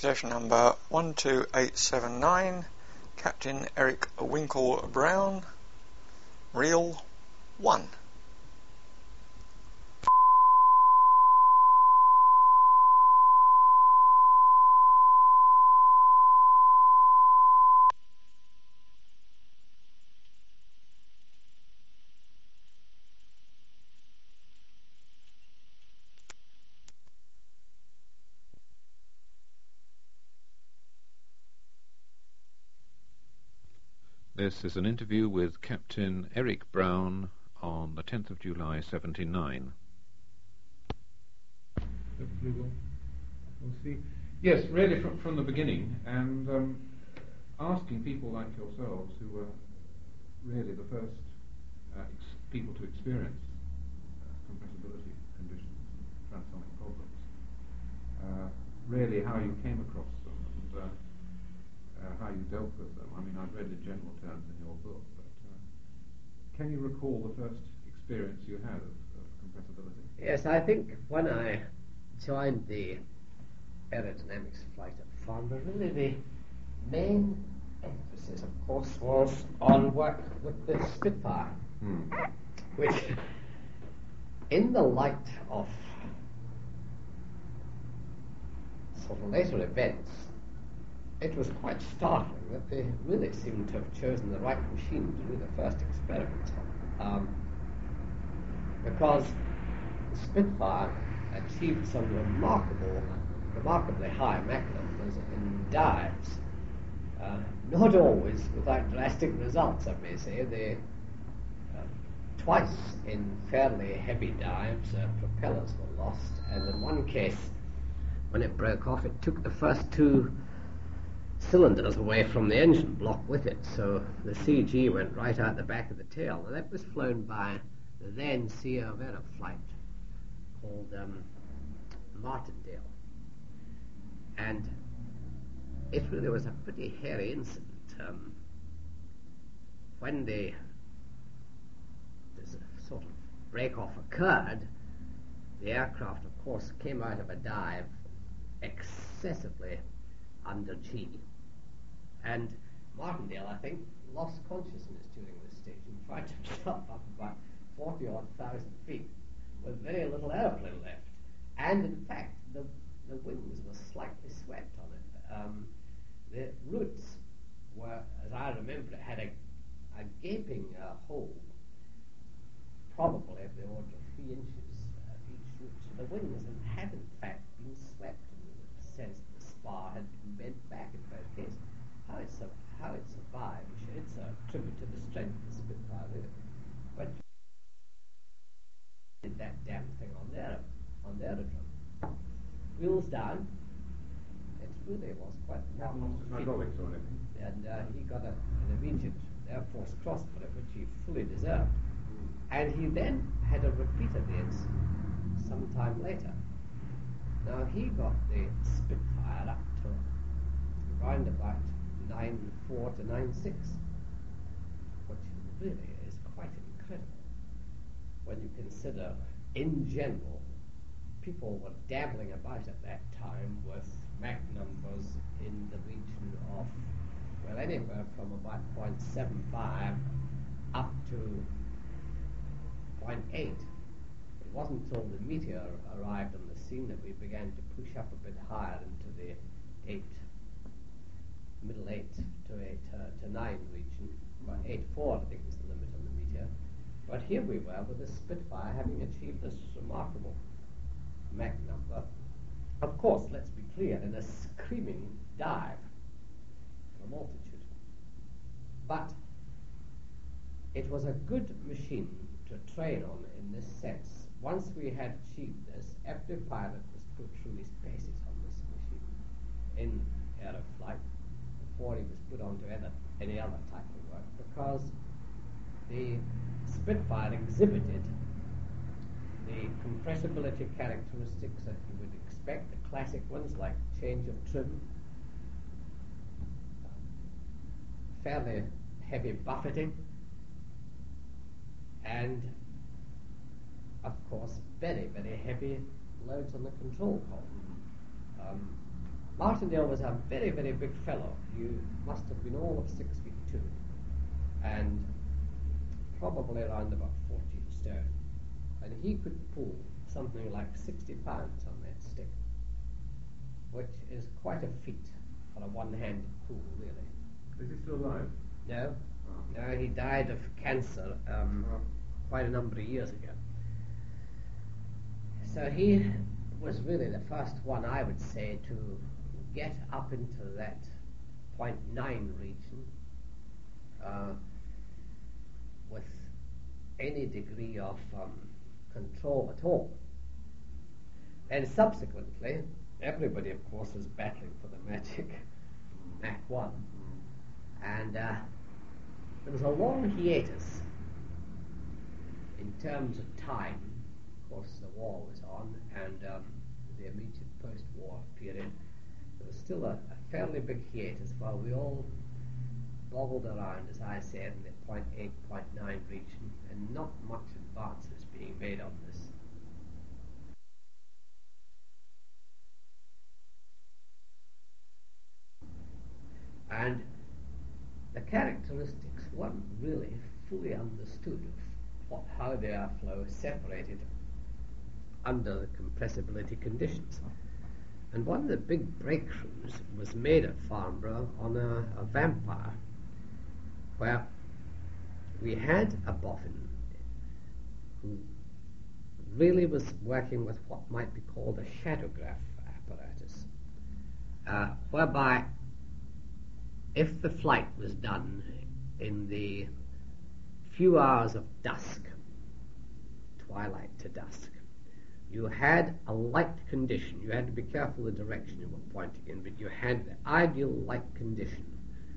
station number 12879, Captain Eric Winkle Brown, Reel 1. This is an interview with Captain Eric Brown on the 10th of July, 79. Hopefully we'll see. Yes, really from the beginning, and asking people like yourselves, who were really the first people to experience compressibility conditions and transonic problems, really how you came across them and how you dealt with them. I mean, I've read in general terms in your book, but can you recall the first experience you had of compressibility? Yes, I think when I joined the aerodynamics flight at Farnborough, really the main emphasis, of course, was on work with the Spitfire, which, in the light of sort of later events, it was quite startling that they really seemed to have chosen the right machine to do the first experiment on. Because the Spitfire achieved some remarkably high Mach numbers in dives. Not always without drastic results, I may say. They twice in fairly heavy dives, propellers were lost, and in one case, when it broke off, it took the first two cylinders away from the engine block with it, so the CG went right out the back of the tail. Now that was flown by the then CEO of Aeroflight called Martindale, and it really was a pretty hairy incident. When this sort of break-off occurred, the aircraft, of course, came out of a dive excessively under G. And Martindale, I think, lost consciousness during this stage and found himself up about 40-odd thousand feet with very little airplane left. And in fact, the wings were slightly swept on it. The roots were, as I remember it, had a gaping hole, probably of the order of 3 inches each root. So the wings had in fact been swept in the sense that the spar had been bent back in both cases. How it survived, it's a tribute to the strength of the Spitfire, really. But did that damn thing on the aerodrome. Wheels down. It really was quite hydraulics or anything. And he got an immediate Air Force Cross for it, which he fully deserved. And he then had a repeat of the incident some time later. Now he got the Spitfire up to around about 9.4 to 9.6, which really is quite incredible when you consider, in general, people were dabbling about at that time with Mach numbers in the region of, well, anywhere from about 0.75 up to 0.8. It wasn't until the Meteor arrived on the scene that we began to push up a bit higher into the middle 8 to 9 region. About 8.4, I think, was the limit on the Meteor. But here we were with the Spitfire having achieved this remarkable Mach number. Of course, let's be clear, in a screaming dive from altitude. But it was a good machine to train on in this sense. Once we had achieved this, every pilot was put through his paces on this machine in Aeroflight before he was put onto any other type of work, because the Spitfire exhibited the compressibility characteristics that you would expect, the classic ones like change of trim, fairly heavy buffeting, and of course very, very heavy loads on the control column. Martindale was a very, very big fellow. He must have been all of 6'2", and probably around about 14 stone. And he could pull something like 60 pounds on that stick, which is quite a feat for a one-handed pull, really. Is he still alive? No, Oh. no, he died of cancer quite a number of years ago. So he was really the first one, I would say, to get up into that 0.9 region with any degree of control at all. And subsequently, everybody, of course, was battling for the magic Mach 1. And there was a long hiatus in terms of time. Of course, the war was on, and the immediate post-war period. There was still a fairly big hiatus while we all boggled around, as I said, in the 0.8, 0.9 region, and not much advances being made on this. And the characteristics weren't really fully understood of how the airflow separated under the compressibility conditions. And one of the big breakthroughs was made at Farnborough on a vampire, where we had a boffin who really was working with what might be called a shadowgraph apparatus, whereby if the flight was done in the few hours of dusk, twilight to dusk, you had a light condition. You had to be careful the direction you were pointing in, but you had the ideal light condition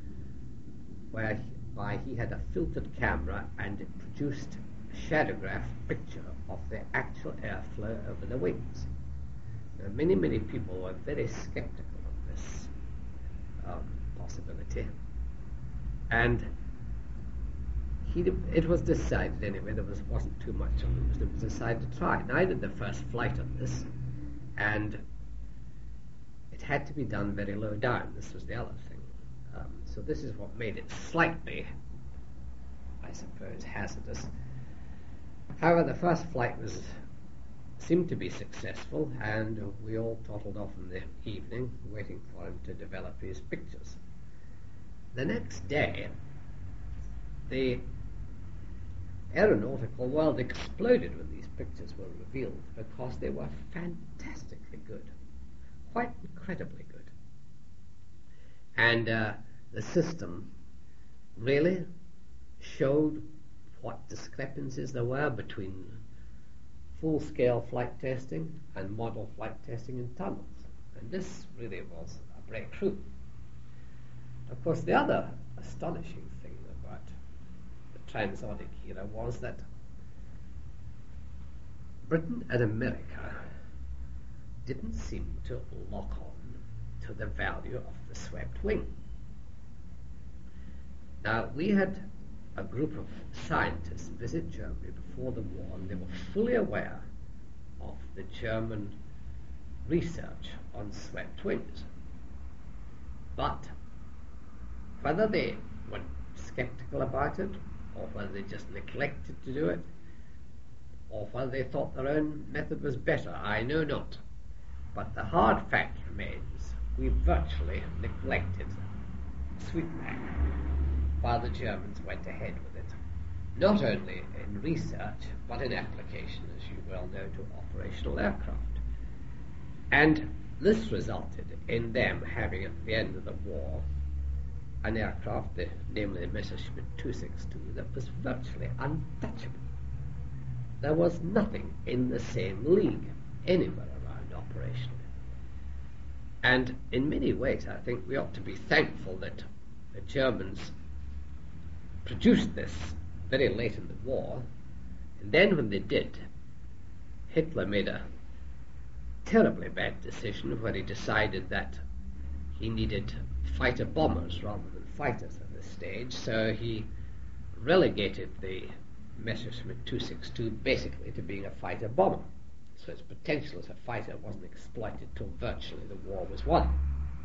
whereby he had a filtered camera and it produced a shadowgraph picture of the actual airflow over the wings. Now, many, many people were very skeptical of this possibility, and it was decided anyway, wasn't too much on it, it was decided to try. And I did the first flight on this, and it had to be done very low down. This was the other thing. So this is what made it slightly, I suppose, hazardous. However, the first flight seemed to be successful, and we all toddled off in the evening, waiting for him to develop his pictures. The next day, the aeronautical world exploded when these pictures were revealed, because they were fantastically good, quite incredibly good. And the system really showed what discrepancies there were between full-scale flight testing and model flight testing in tunnels. And this really was a breakthrough. Of course, the other astonishing thing about the transonic era was that Britain and America didn't seem to lock on to the value of the swept wing. Now, we had a group of scientists visit Germany before the war, and they were fully aware of the German research on swept wings. But whether they were skeptical about it, or whether they just neglected to do it, or whether they thought their own method was better, I know not. But the hard fact remains, we virtually neglected sweepback while the Germans went ahead with it, not only in research, but in application, as you well know, to operational aircraft. And this resulted in them having, at the end of the war, an aircraft, namely the Messerschmitt 262, that was virtually untouchable. There was nothing in the same league anywhere around operationally. And in many ways, I think we ought to be thankful that the Germans produced this very late in the war, and then when they did, Hitler made a terribly bad decision where he decided that he needed fighter bombers rather than fighters at this stage, so he relegated the Messerschmitt 262 basically to being a fighter bomber. So its potential as a fighter wasn't exploited till virtually the war was won.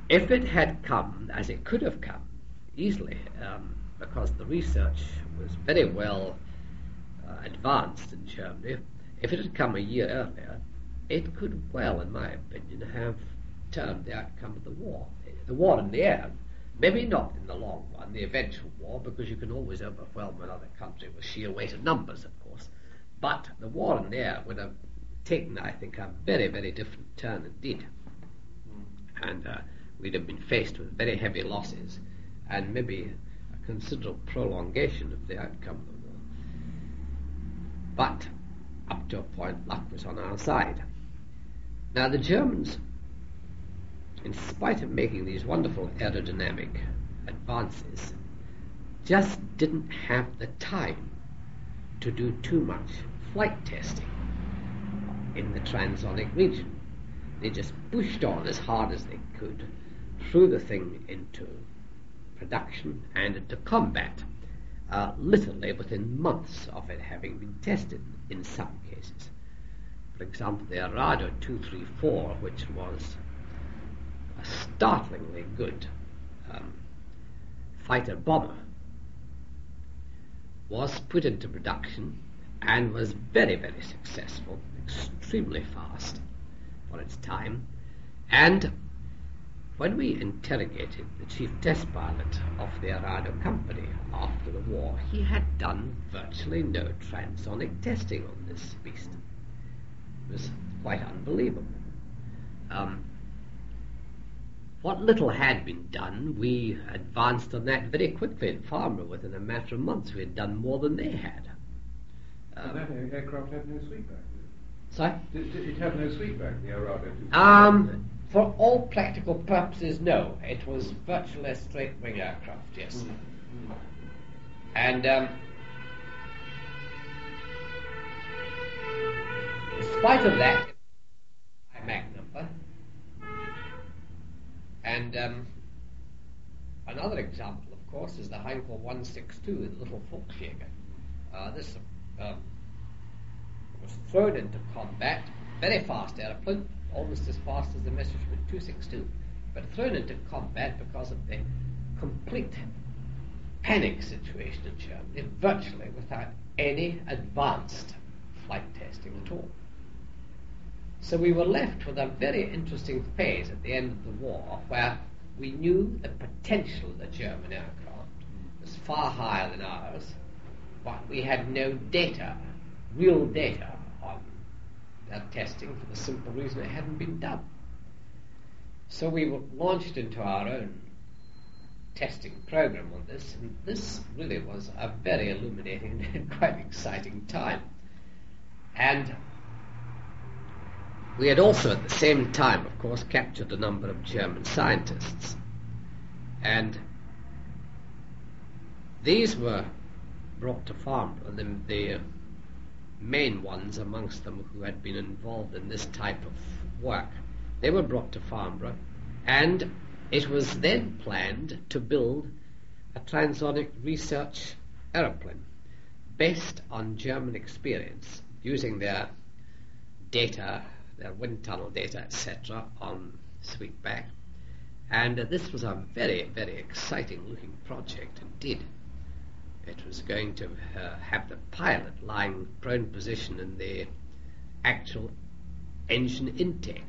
if it had come, as it could have come, easily, because the research was very well advanced in Germany, if it had come a year earlier, it could well, in my opinion, have turned the outcome of the war. The war in the air, maybe not in the long run, the eventual war, because you can always overwhelm another country with sheer weight of numbers, of course. But the war in the air would have taken, I think, a very, very different turn indeed. And we'd have been faced with very heavy losses and maybe a considerable prolongation of the outcome of the war. But up to a point, luck was on our side. Now, the Germans, in spite of making these wonderful aerodynamic advances, just didn't have the time to do too much flight testing in the transonic region. They just pushed on as hard as they could, threw the thing into production and into combat, literally within months of it having been tested in some cases. For example, the Arado 234, which was a startlingly good fighter bomber, was put into production and was very, very successful, extremely fast for its time. And when we interrogated the chief test pilot of the Arado company after the war, he had done virtually no transonic testing on this beast. It was quite unbelievable. What little had been done, we advanced on that very quickly in Farnborough. Within a matter of months, we had done more than they had. That aircraft had no sweepback, did it? Sorry? Did it have no sweepback, the Arado? For all practical purposes, no. It was virtually a straight-wing aircraft, yes. And in spite of that, high Mach number. And another example, of course, is the Heinkel 162, the little Volksjäger. This was thrown into combat, very fast aeroplane, almost as fast as the Messerschmitt 262, but thrown into combat because of the complete panic situation in Germany, virtually without any advanced flight testing at all. So we were left with a very interesting phase at the end of the war where we knew the potential of the German aircraft was far higher than ours, but we had no data, real data, on that testing for the simple reason it hadn't been done. So we were launched into our own testing program on this, and this really was a very illuminating and quite exciting time. And we had also at the same time, of course, captured a number of German scientists. And these were brought to Farnborough, the main ones amongst them who had been involved in this type of work. They were brought to Farnborough, and it was then planned to build a transonic research aeroplane based on German experience, using their data, their wind tunnel data, etc., on sweepback. And this was a very, very exciting looking project indeed. It was going to have the pilot lying prone position in the actual engine intake.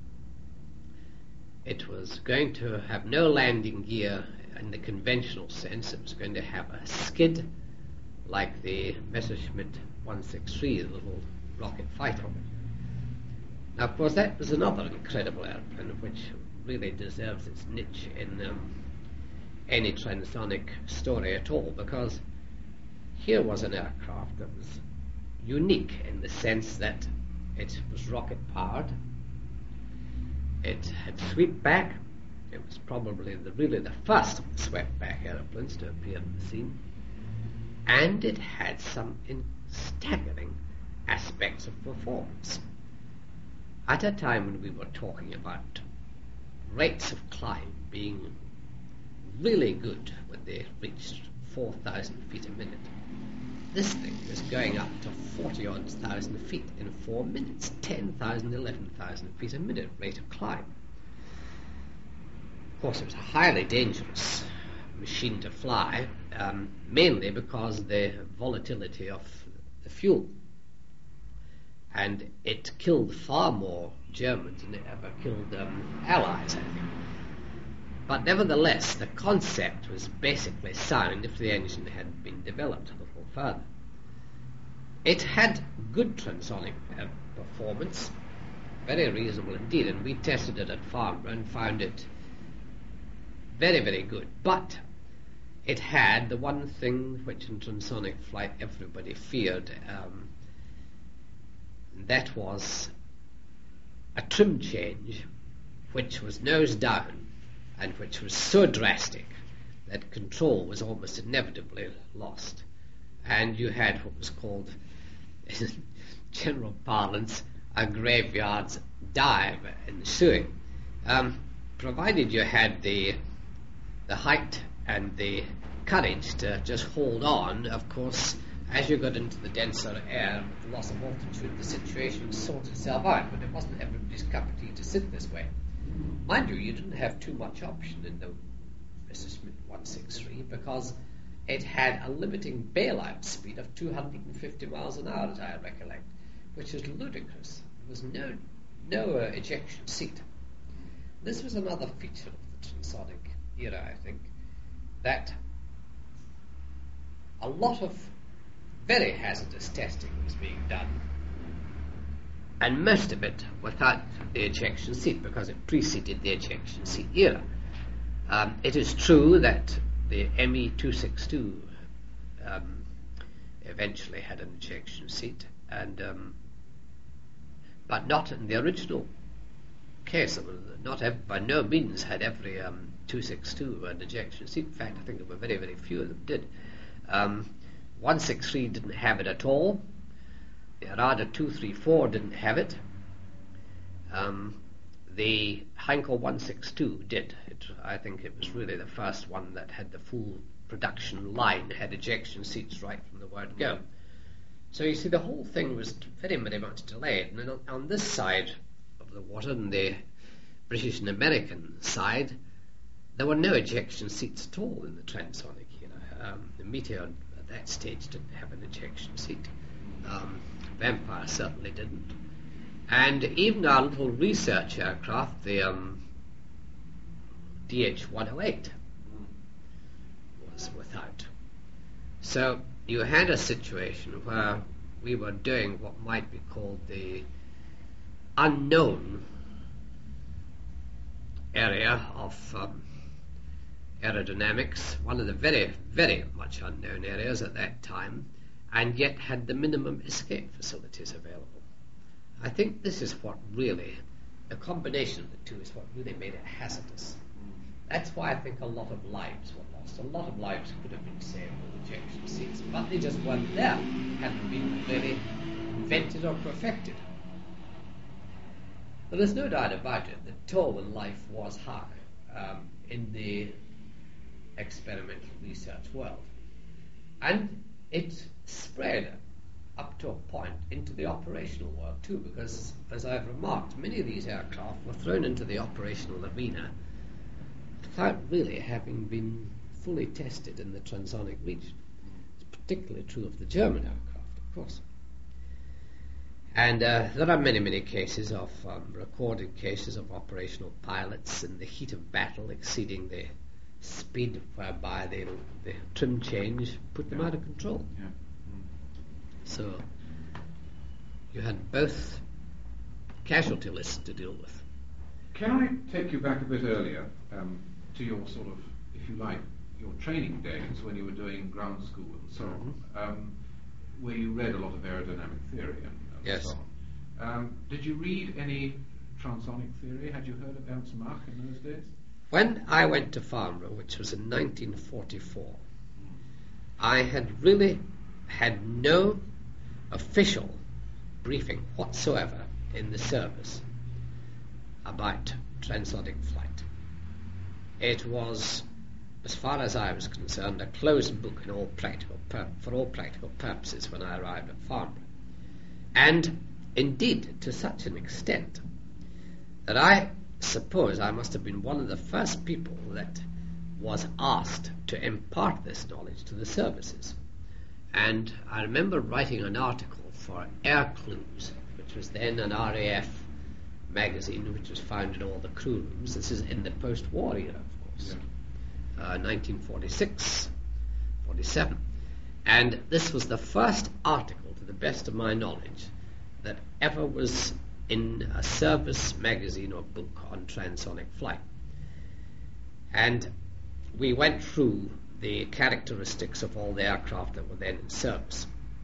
It was going to have no landing gear in the conventional sense. It was going to have a skid like the Messerschmitt 163, the little rocket fighter. Now, of course, that was another incredible airplane which really deserves its niche in any transonic story at all, because here was an aircraft that was unique in the sense that it was rocket-powered, it had sweepback, it was probably really the first of the swept-back aeroplanes to appear on the scene, and it had some staggering aspects of performance. At a time when we were talking about rates of climb being really good when they reached 4,000 feet a minute, this thing was going up to 40-odd thousand feet in 4 minutes, 10,000, 11,000 feet a minute rate of climb. Of course, it was a highly dangerous machine to fly, mainly because of the volatility of the fuel. And it killed far more Germans than it ever killed Allies, I think. But nevertheless, the concept was basically sound if the engine had been developed a little further. It had good transonic performance, very reasonable indeed, and we tested it at Farnborough and found it very, very good. But it had the one thing which in transonic flight everybody feared, that was a trim change which was nose down and which was so drastic that control was almost inevitably lost. And you had what was called, in general parlance, a graveyard's dive ensuing. Provided you had the height and the courage to just hold on, of course, as you got into the denser air, with the loss of altitude, the situation sorted itself out, but it wasn't everybody's cup of tea to sit this way. Mind you, you didn't have too much option in the Messerschmitt 163 because it had a limiting bailout speed of 250 miles an hour, as I recollect, which is ludicrous. There was no ejection seat. This was another feature of the transonic era, I think, that a lot of very hazardous testing was being done, and most of it without the ejection seat because it preceded the ejection seat era. It is true that the ME-262 eventually had an ejection seat, and but not in the original case. By no means had every 262 an ejection seat. In fact, I think there were very, very few of them did. 163 didn't have it at all. The Arada 234 didn't have it. The Heinkel 162 did. I think it was really the first one that had the full production line, had ejection seats right from the word go. So you see, the whole thing was very, very much delayed. And then on this side of the water, on the British and American side, there were no ejection seats at all in the transonic. The Meteor at that stage didn't have an ejection seat. Vampire certainly didn't. And even our little research aircraft, the DH-108, was without. So you had a situation where we were doing what might be called the unknown area of aerodynamics, one of the very, very much unknown areas at that time, and yet had the minimum escape facilities available. I think this is what really, a combination of the two is what really made it hazardous. That's why I think a lot of lives were lost. A lot of lives could have been saved with ejection seats, but they just weren't there, hadn't been really invented or perfected. But there's no doubt about it that toll in life was high in the experimental research world. And it spread up to a point into the operational world too, because, as I've remarked, many of these aircraft were thrown into the operational arena without really having been fully tested in the transonic region. It's particularly true of the German aircraft, of course. And there are many, many cases of recorded cases of operational pilots in the heat of battle exceeding the speed whereby the trim change put them out of control. Yeah. So you had both casualty lists to deal with. Can I take you back a bit earlier to your sort of, if you like, your training days when you were doing ground school and so on, where you read a lot of aerodynamic theory and Yes. so on. Did you read any transonic theory? Had you heard of Ernst Mach in those days? When I went to Farnborough, which was in 1944, I had really had no official briefing whatsoever in the service about transonic flight. It was, as far as I was concerned, a closed book in for all practical purposes when I arrived at Farnborough. And indeed, to such an extent that I suppose I must have been one of the first people that was asked to impart this knowledge to the services. And I remember writing an article for Air Clues, which was then an RAF magazine which was found in all the crew rooms. This is in the post-war era, of course, 1946, 47. And this was the first article, to the best of my knowledge, that ever was in a service magazine or book on transonic flight. And we went through the characteristics of all the aircraft that were then in service.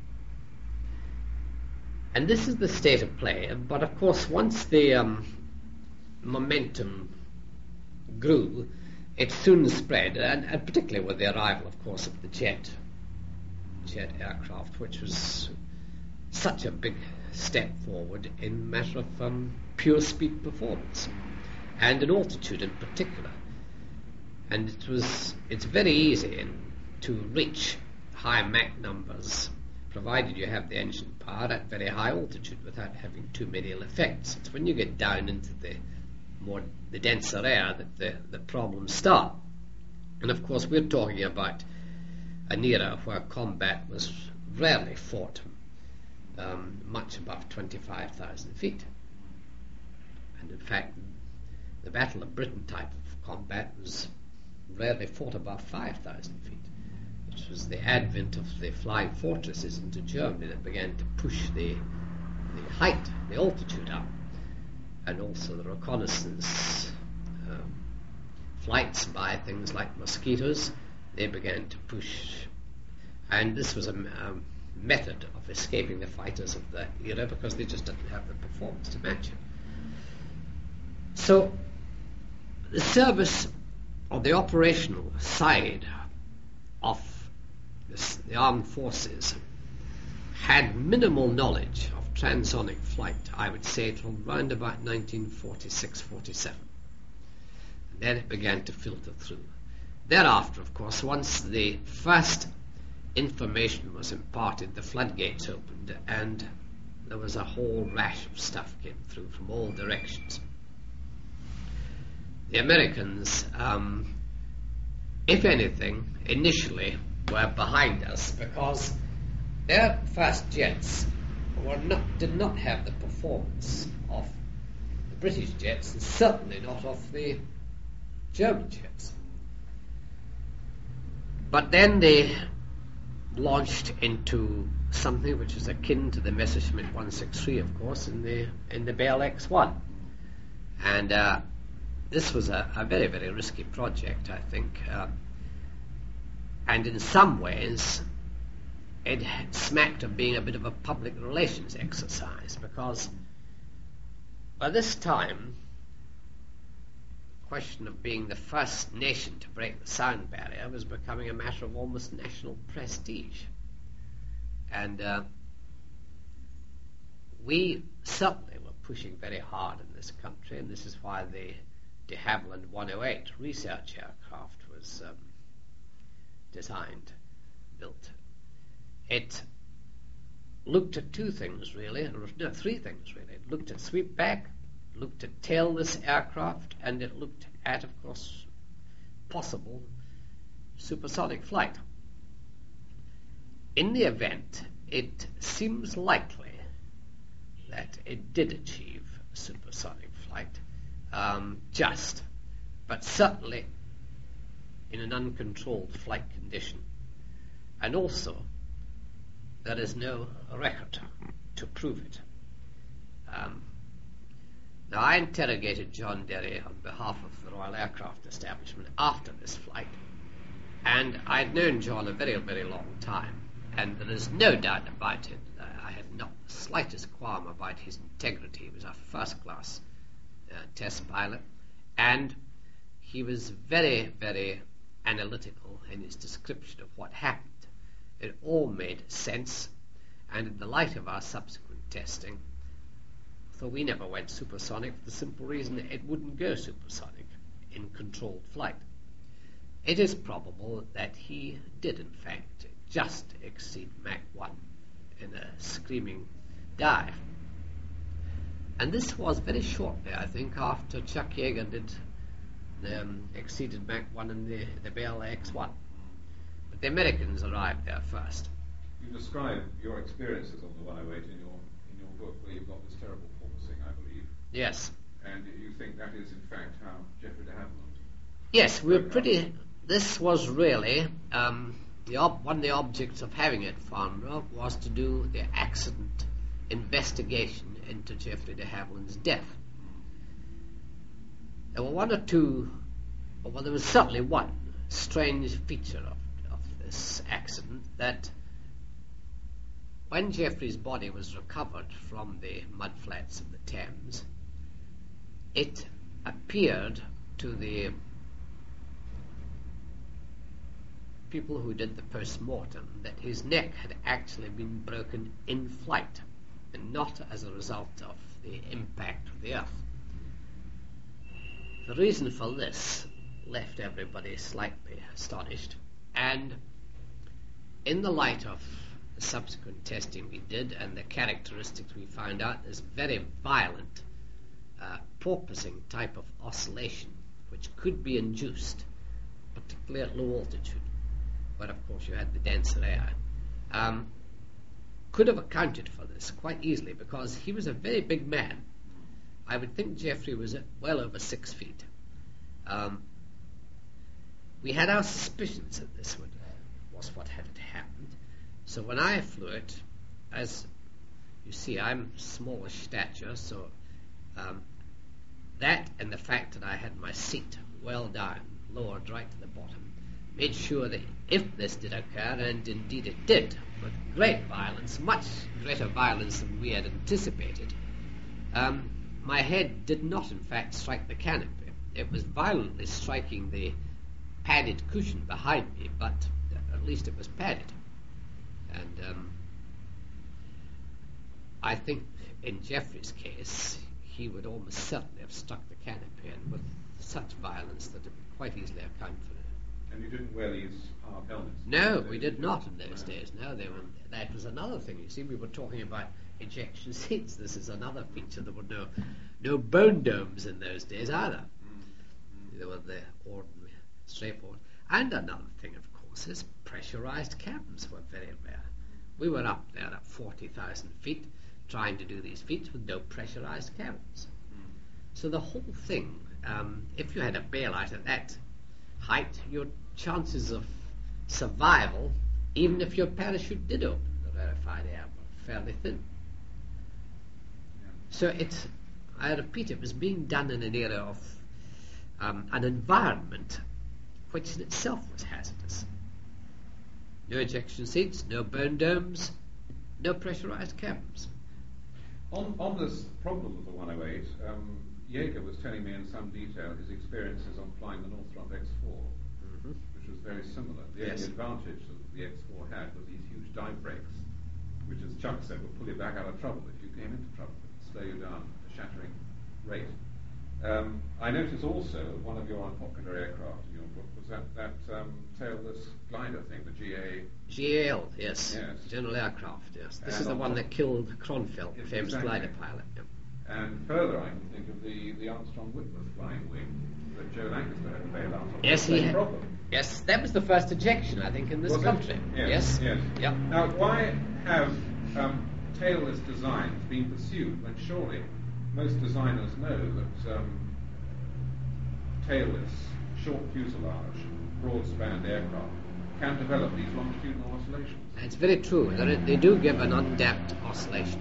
And this is the state of play. But of course, once the momentum grew, it soon spread, and particularly with the arrival, of course, of the jet aircraft, which was such a big step forward in matter of pure speed performance, and in altitude in particular. And it's very easy to reach high Mach numbers, provided you have the engine power at very high altitude without having too many ill effects. It's when you get down into the denser air that the problems start. And of course we're talking about an era where combat was rarely fought much above 25,000 feet. And in fact, the Battle of Britain type of combat was rarely fought above 5,000 feet, which was the advent of the flying fortresses into Germany that began to push the height, the altitude up, and also the reconnaissance flights by things like mosquitoes. They began to push, and this was a method of escaping the fighters of the era because they just didn't have the performance to match it. So the service, or the operational side of the armed forces, had minimal knowledge of transonic flight, I would say, till around about 1946-47. And then it began to filter through. Thereafter, of course, once the first information was imparted, the floodgates opened, and there was a whole rash of stuff came through from all directions. The Americans, if anything, initially were behind us because their fast jets did not have the performance of the British jets, and certainly not of the German jets. But then they launched into something which is akin to the Messerschmitt 163, of course, in the Bell X-1. And this was a very, very risky project, I think. And in some ways, it smacked of being a bit of a public relations exercise, because by this time, the question of being the first nation to break the sound barrier was becoming a matter of almost national prestige. And we certainly were pushing very hard in this country, and this is why the de Havilland 108 research aircraft was designed, built. It looked at two things really, no, three things really. It looked at sweepback, looked at tailless aircraft, and it looked at, of course, possible supersonic flight. In the event, it seems likely that it did achieve supersonic flight, but certainly in an uncontrolled flight condition. And also, there is no record to prove it. Now, I interrogated John Derry on behalf of the Royal Aircraft Establishment after this flight, and I'd known John a very, very long time, and there is no doubt about it. I had not the slightest qualm about his integrity. He was a first-class test pilot, and he was very, very analytical in his description of what happened. It all made sense, and in the light of our subsequent testing, so we never went supersonic for the simple reason that it wouldn't go supersonic in controlled flight. It is probable that he did, in fact, just exceed Mach 1 in a screaming dive. And this was very shortly, I think, after Chuck Yeager did exceeded Mach 1 in the Bell X-1. But the Americans arrived there first. You describe your experiences on the 108 in your book, where you've got this terrible porpoising, I believe. Yes. And you think that is, in fact, how Geoffrey de Havilland... Yes, we were pretty... This was really... one of the objects of having it, Farnborough, was to do the accident investigation into Geoffrey de Havilland's death. There were one or two... Well, there was certainly one strange feature of this accident, that when Geoffrey's body was recovered from the mudflats of the Thames, it appeared to the people who did the post-mortem that his neck had actually been broken in flight and not as a result of the impact of the earth. The reason for this left everybody slightly astonished, and in the light of the subsequent testing we did and the characteristics we found out, this very violent porpoising type of oscillation which could be induced, particularly at low altitude, but of course you had the denser air, could have accounted for this quite easily, because he was a very big man. I would think Geoffrey was well over 6 feet. We had our suspicions that this was what had happened. So when I flew it, as you see, I'm smallish stature, so that and the fact that I had my seat well down, lowered right to the bottom, made sure that if this did occur, and indeed it did, with great violence, much greater violence than we had anticipated, my head did not in fact strike the canopy. It was violently striking the padded cushion behind me, but at least it was padded. And I think in Geoffrey's case, he would almost certainly have struck the canopy, and with such violence that it would quite easily account for it. And you didn't wear these hard helmets? No, we did not in those days. No, that was another thing. You see, we were talking about ejection seats. This is another feature. There were no bone domes in those days either. There were the ordinary, straightforward. And another thing, of course, is pressurized cabins were very rare. We were up there at 40,000 feet trying to do these feats with no pressurized cabins. So the whole thing, if you had a bailout at that height, your chances of survival, even if your parachute did open the rarefied air, were fairly thin. So I repeat, it was being done in an era of an environment which in itself was hazardous. No ejection seats, no bone domes, no pressurized cabins. On this problem of the 108, Yeager was telling me in some detail his experiences on flying the Northrop X4, which was very similar. The only advantage that the X4 had was these huge dive brakes, which, as Chuck said, would pull you back out of trouble if you came into trouble, slow you down at a shattering rate. I notice also one of your unpopular aircraft in your book was that tailless glider thing, the GAL, yes. General Aircraft, yes. This is the one that killed Cronfeld, the famous glider pilot. Yep. And further, I can think of the Armstrong Whitworth flying wing that Joe Lancaster had to bail out on. Yes, he had. Yes, that was the first ejection, I think, in this country. Yes. Yep. Now, why have tailless designs been pursued when surely most designers know that tailless, short fuselage, broad-spanned aircraft can develop these longitudinal oscillations? It's very true. They do give an undamped oscillation.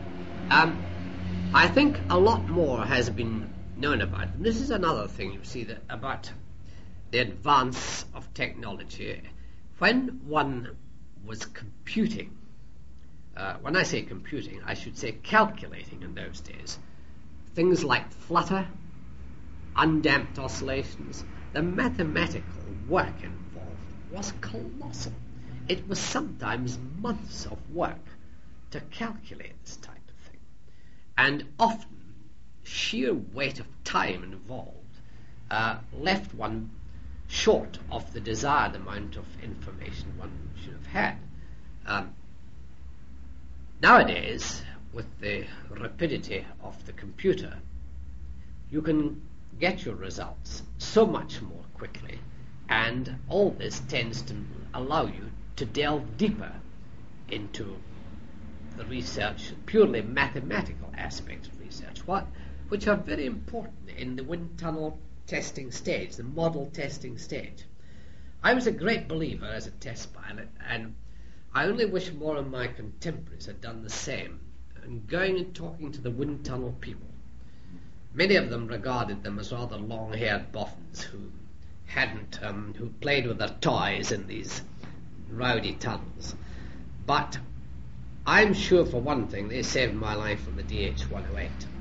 I think a lot more has been known about it. And this is another thing, you see, about the advance of technology. When one was computing, when I say computing, I should say calculating in those days, things like flutter, undamped oscillations, the mathematical work involved was colossal. It was sometimes months of work to calculate this type of thing. And often, sheer weight of time involved left one short of the desired amount of information one should have had. Nowadays, with the rapidity of the computer, you can get your results so much more quickly, and all this tends to allow you to delve deeper into the research, purely mathematical aspects of research, which are very important in the wind tunnel testing stage, the model testing stage. I was a great believer as a test pilot, and I only wish more of my contemporaries had done the same, and going and talking to the wind tunnel people. Many of them regarded them as rather long-haired boffins who played with their toys in these rowdy tunnels. But I'm sure, for one thing, they saved my life on the DH-108.